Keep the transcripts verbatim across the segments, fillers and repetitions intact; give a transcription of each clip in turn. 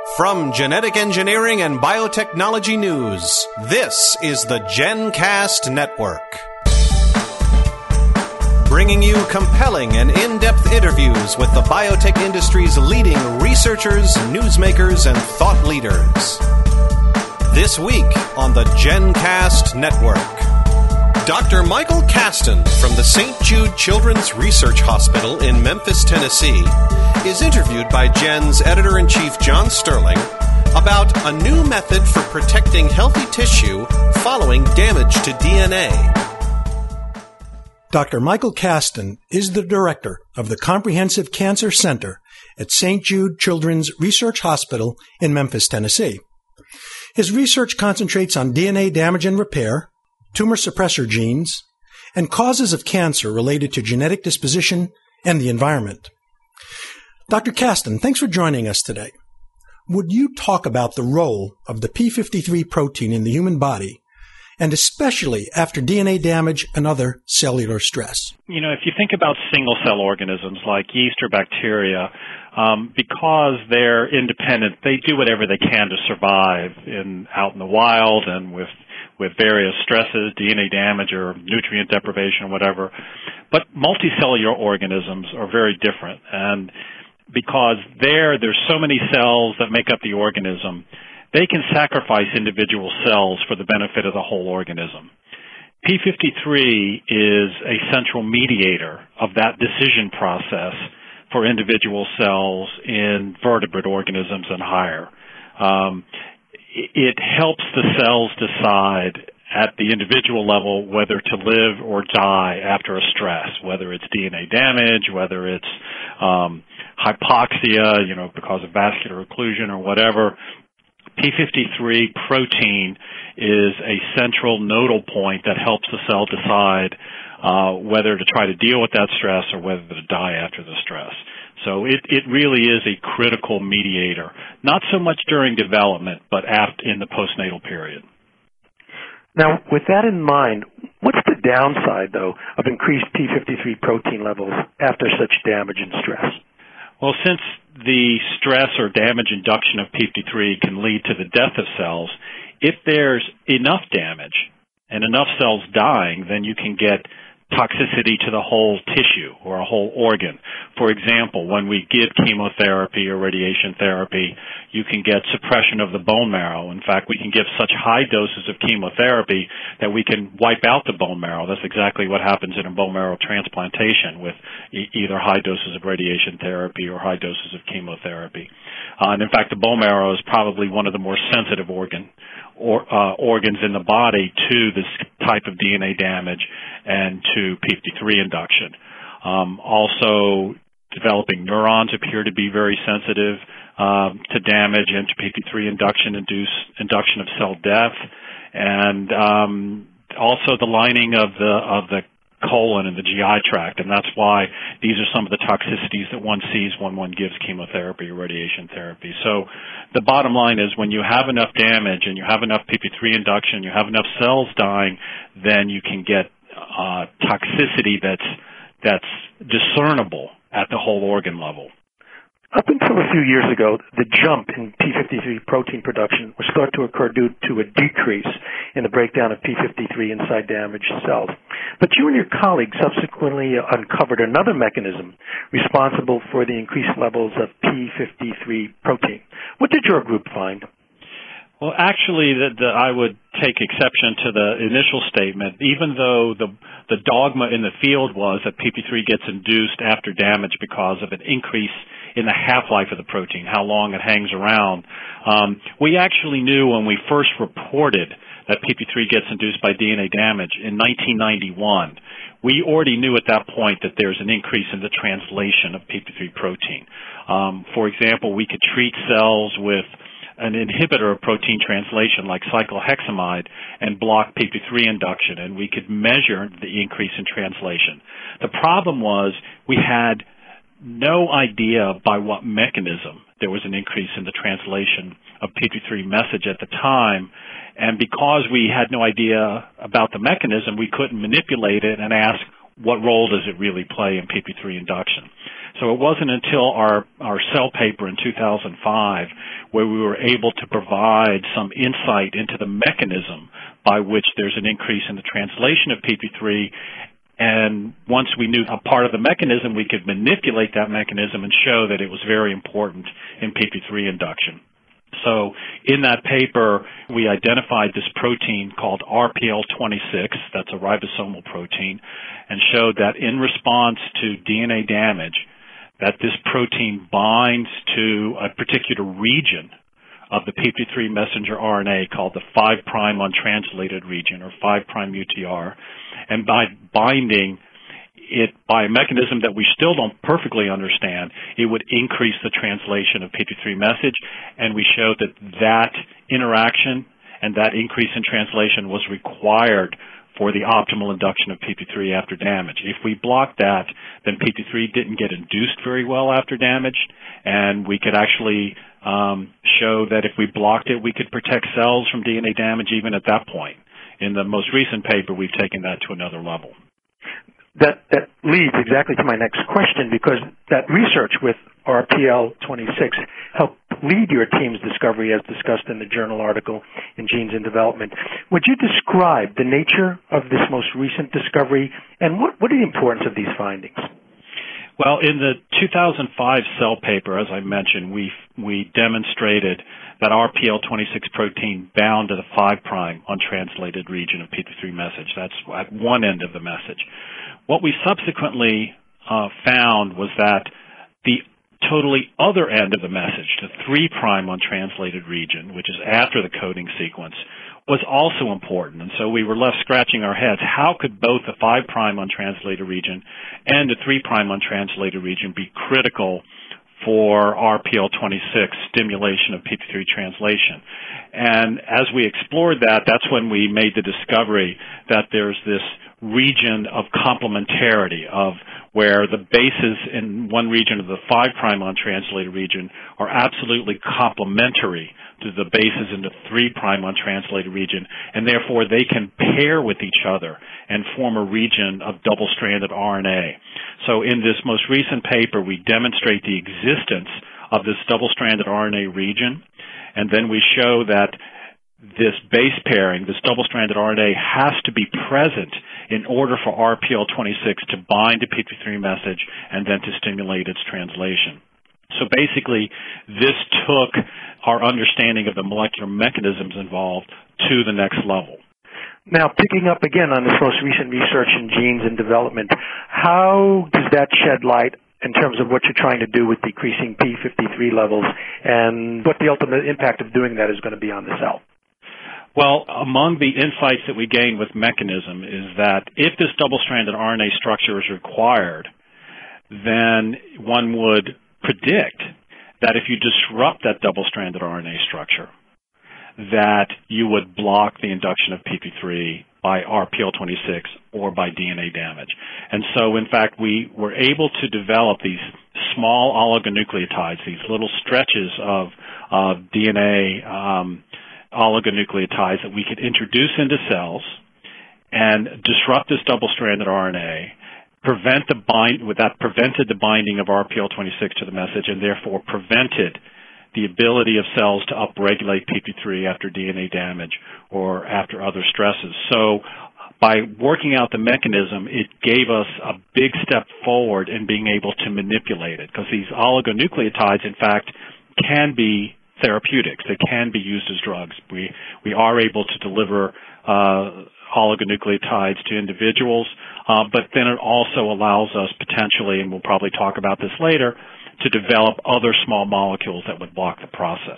From Genetic Engineering and Biotechnology News, this is the GenCast Network. Bringing you compelling and in-depth interviews with the biotech industry's leading researchers, newsmakers, and thought leaders. This week on the GenCast Network, Doctor Michael Caston from the Saint Jude Children's Research Hospital in Memphis, Tennessee, is interviewed by Gen's editor-in-chief John Sterling about a new method for protecting healthy tissue following damage to D N A. Doctor Michael Caston is the director of the Comprehensive Cancer Center at Saint Jude Children's Research Hospital in Memphis, Tennessee. His research concentrates on D N A damage and repair, tumor suppressor genes, and causes of cancer related to genetic disposition and the environment. Doctor Caston, thanks for joining us today. Would you talk about the role of the P fifty-three protein in the human body, and especially after D N A damage and other cellular stress? You know, if you think about single-cell organisms like yeast or bacteria, um, because they're independent, they do whatever they can to survive in out in the wild and with with various stresses, D N A damage or nutrient deprivation or whatever. But multicellular organisms are very different. And because there, there's so many cells that make up the organism, they can sacrifice individual cells for the benefit of the whole organism. P fifty-three is a central mediator of that decision process for individual cells in vertebrate organisms and higher. Um, it helps the cells decide at the individual level whether to live or die after a stress, whether it's D N A damage, whether it's um, hypoxia, you know, because of vascular occlusion or whatever. P fifty-three protein is a central nodal point that helps the cell decide uh, whether to try to deal with that stress or whether to die after the stress. So it, it really is a critical mediator, not so much during development, but after, in the postnatal period. Now, with that in mind, what's the downside, though, of increased P fifty-three protein levels after such damage and stress? Well, since the stress or damage induction of P fifty-three can lead to the death of cells, if there's enough damage and enough cells dying, then you can get toxicity to the whole tissue or a whole organ. For example, when we give chemotherapy or radiation therapy, you can get suppression of the bone marrow. In fact, we can give such high doses of chemotherapy that we can wipe out the bone marrow. That's exactly what happens in a bone marrow transplantation with e- either high doses of radiation therapy or high doses of chemotherapy. Uh, and in fact, the bone marrow is probably one of the more sensitive organ or uh, organs in the body to this type of D N A damage and to P fifty-three induction. Um, also, developing neurons appear to be very sensitive um, to damage and to P fifty-three induction, induce, induction of cell death, and um, also the lining of the of the colon and the G I tract, and that's why these are some of the toxicities that one sees when one gives chemotherapy or radiation therapy. So the bottom line is when you have enough damage and you have enough P fifty-three induction, you have enough cells dying, then you can get uh, toxicity that's that's discernible at the whole organ level. Up until a few years ago, the jump in P fifty-three protein production was thought to occur due to a decrease in the breakdown of P fifty-three inside damaged cells. But you and your colleagues subsequently uncovered another mechanism responsible for the increased levels of P fifty-three protein. What did your group find? Well, actually, the, the, I would take exception to the initial statement, even though the the dogma in the field was that P fifty-three gets induced after damage because of an increase in the half-life of the protein, how long it hangs around. Um, we actually knew when we first reported that P fifty-three gets induced by D N A damage in nineteen ninety-one. We already knew at that point that there's an increase in the translation of P fifty-three protein. Um, for example, we could treat cells with an inhibitor of protein translation like cyclohexamide and block P fifty-three induction, and we could measure the increase in translation. The problem was we had no idea by what mechanism there was an increase in the translation of P fifty-three message at the time, and because we had no idea about the mechanism, we couldn't manipulate it and ask what role does it really play in P fifty-three induction. So it wasn't until our, our Cell paper in two thousand five where we were able to provide some insight into the mechanism by which there's an increase in the translation of P P three. And once we knew a part of the mechanism, we could manipulate that mechanism and show that it was very important in P P three induction. So in that paper, we identified this protein called R P L twenty-six, that's a ribosomal protein, and showed that in response to D N A damage, that this protein binds to a particular region of the P P three messenger R N A called the five prime untranslated region, or five prime U T R. And by binding it by a mechanism that we still don't perfectly understand, it would increase the translation of P P three message, and we showed that that interaction and that increase in translation was required for the optimal induction of P P three after damage. If we blocked that, then P P three didn't get induced very well after damage, and we could actually um, show that if we blocked it, we could protect cells from D N A damage even at that point. In the most recent paper, we've taken that to another level. That, that leads exactly to my next question, because that research with R P L twenty-six helped lead your team's discovery as discussed in the journal article in Genes in Development. Would you describe the nature of this most recent discovery, and what, what are the importance of these findings? Well, in the two thousand five Cell paper, as I mentioned, we we demonstrated that R P L twenty-six protein bound to the five prime untranslated region of P P three message. That's at one end of the message. What we subsequently uh, found was that the totally other end of the message, the three prime untranslated region, which is after the coding sequence, was also important. And so we were left scratching our heads. How could both the five prime untranslated region and the three prime untranslated region be critical for R P L twenty-six stimulation of P P three translation? And as we explored that, that's when we made the discovery that there's this region of complementarity, of where the bases in one region of the five prime untranslated region are absolutely complementary to the bases in the three prime untranslated region, and therefore they can pair with each other and form a region of double-stranded R N A. So in this most recent paper, we demonstrate the existence of this double-stranded R N A region, and then we show that this base pairing, this double-stranded R N A, has to be present in order for R P L twenty-six to bind to P P three message and then to stimulate its translation. So basically, this took our understanding of the molecular mechanisms involved to the next level. Now, picking up again on this most recent research in Genes in Development, how does that shed light in terms of what you're trying to do with decreasing P fifty-three levels, and what the ultimate impact of doing that is going to be on the cell? Well, among the insights that we gain with mechanism is that if this double-stranded R N A structure is required, then one would predict that if you disrupt that double-stranded R N A structure, that you would block the induction of P P three by R P L twenty-six or by D N A damage. And so, in fact, we were able to develop these small oligonucleotides, these little stretches of uh, D N A um, oligonucleotides that we could introduce into cells and disrupt this double-stranded R N A, prevent the bind, that prevented the binding of R P L twenty-six to the message, and therefore prevented the ability of cells to upregulate P P three after D N A damage or after other stresses. So by working out the mechanism, it gave us a big step forward in being able to manipulate it, because these oligonucleotides, in fact, can be therapeutics. They can be used as drugs. We, we are able to deliver uh, oligonucleotides to individuals, uh, but then it also allows us potentially, and we'll probably talk about this later, to develop other small molecules that would block the process.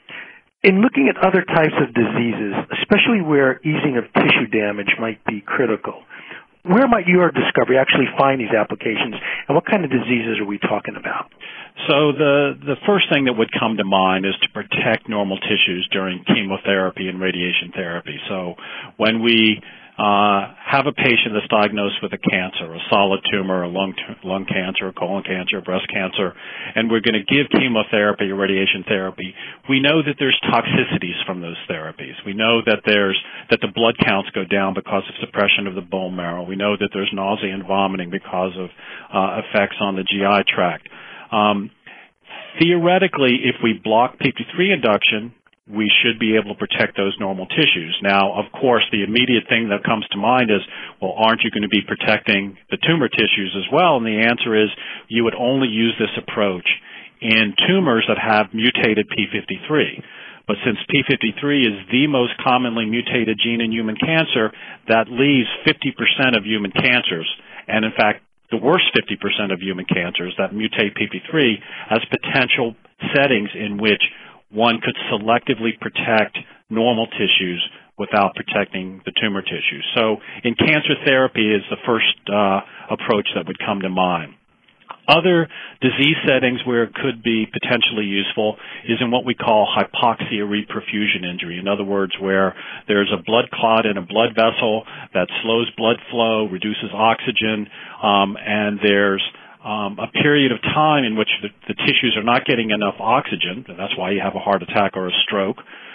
In looking at other types of diseases, especially where easing of tissue damage might be critical, where might your discovery actually find these applications, and what kind of diseases are we talking about? So the, the first thing that would come to mind is to protect normal tissues during chemotherapy and radiation therapy. So when we uh, have a patient that's diagnosed with a cancer, a solid tumor, a lung, lung cancer, colon cancer, breast cancer, and we're going to give chemotherapy or radiation therapy, we know that there's toxicities from those therapies. We know that there's that the blood counts go down because of suppression of the bone marrow. We know that there's nausea and vomiting because of uh, effects on the G I tract. Um, theoretically, if we block P fifty-three induction, we should be able to protect those normal tissues. Now, of course, the immediate thing that comes to mind is, well, aren't you going to be protecting the tumor tissues as well? And the answer is you would only use this approach in tumors that have mutated P fifty-three. But since P fifty-three is the most commonly mutated gene in human cancer, that leaves fifty percent of human cancers, and in fact, the worst fifty percent of human cancers that mutate P fifty-three as potential settings in which one could selectively protect normal tissues without protecting the tumor tissues. So in cancer therapy is the first uh, approach that would come to mind. Other disease settings where it could be potentially useful is in what we call hypoxia reperfusion injury. In other words, where there's a blood clot in a blood vessel that slows blood flow, reduces oxygen, um, and there's Um, a period of time in which the, the tissues are not getting enough oxygen, and that's why you have a heart attack or a stroke.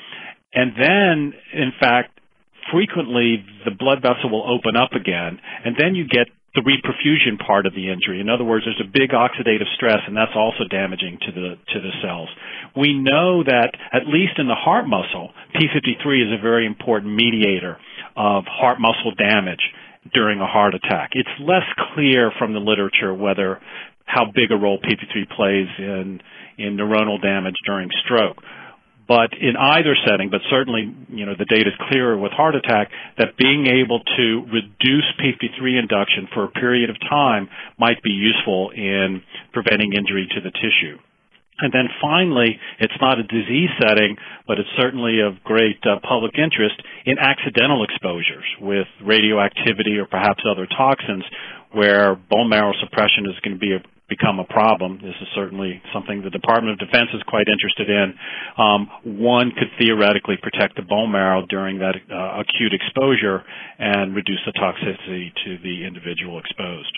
And then, in fact, frequently the blood vessel will open up again, and then you get the reperfusion part of the injury. In other words, there's a big oxidative stress, and that's also damaging to the to the cells. We know that, at least in the heart muscle, P fifty-three is a very important mediator of heart muscle damage during a heart attack. It's less clear from the literature whether how big a role P fifty-three plays in in neuronal damage during stroke. But in either setting, but certainly, you know, the data is clearer with heart attack, that being able to reduce P fifty-three induction for a period of time might be useful in preventing injury to the tissue. And then finally, it's not a disease setting, but it's certainly of great uh, public interest in accidental exposures with radioactivity or perhaps other toxins where bone marrow suppression is going to be a, become a problem. This is certainly something the Department of Defense is quite interested in. Um, one could theoretically protect the bone marrow during that uh, acute exposure and reduce the toxicity to the individual exposed.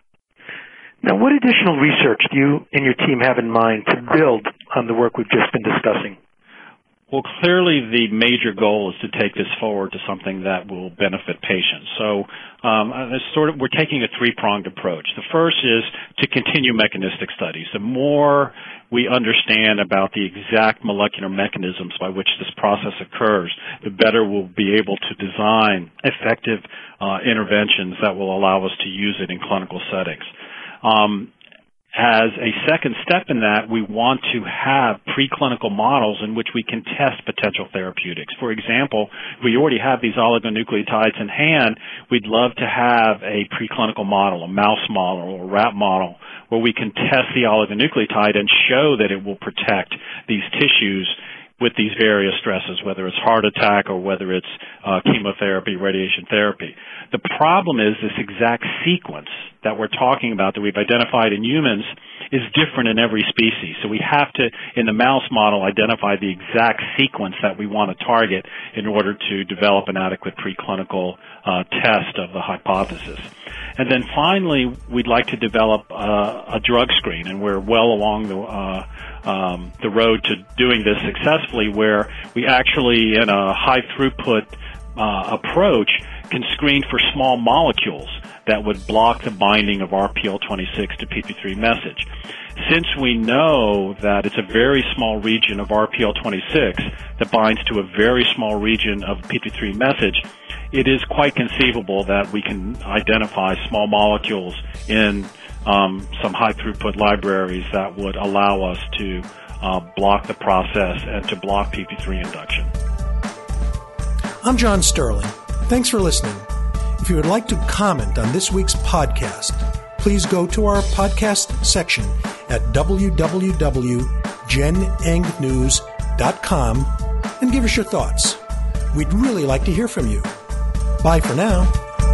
Now, what additional research do you and your team have in mind to build on the work we've just been discussing? Well, clearly the major goal is to take this forward to something that will benefit patients. So um, sort of, we're taking a three-pronged approach. The first is to continue mechanistic studies. The more we understand about the exact molecular mechanisms by which this process occurs, the better we'll be able to design effective uh, interventions that will allow us to use it in clinical settings. Um, as a second step in that, we want to have preclinical models in which we can test potential therapeutics. For example, we already have these oligonucleotides in hand. We'd love to have a preclinical model, a mouse model or a rat model, where we can test the oligonucleotide and show that it will protect these tissues with these various stresses, whether it's heart attack or whether it's uh, chemotherapy, radiation therapy. The problem is this exact sequence that we're talking about that we've identified in humans is different in every species. So we have to, in the mouse model, identify the exact sequence that we want to target in order to develop an adequate preclinical uh, test of the hypothesis. And then finally, we'd like to develop uh, a drug screen, and we're well along the uh, um, the road to doing this successfully, where we actually, in a high-throughput uh, approach, can screen for small molecules that would block the binding of R P L twenty-six to P fifty-three message. Since we know that it's a very small region of R P L twenty-six that binds to a very small region of P fifty-three message, it is quite conceivable that we can identify small molecules in um, some high-throughput libraries that would allow us to uh, block the process and to block P fifty-three induction. I'm John Sterling. Thanks for listening. If you would like to comment on this week's podcast, please go to our podcast section at w w w dot gen eng news dot com and give us your thoughts. We'd really like to hear from you. Bye for now.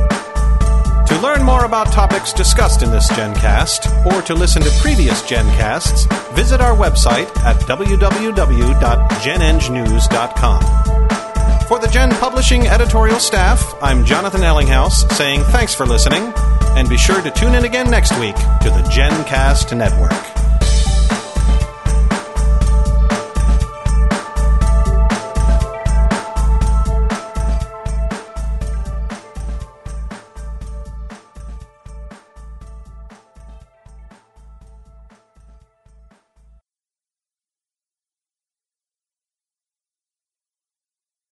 To learn more about topics discussed in this GenCast, or to listen to previous GenCasts, visit our website at w w w dot gen eng news dot com. For the Gen Publishing editorial staff, I'm Jonathan Ellinghaus saying thanks for listening, and be sure to tune in again next week to the GenCast Network.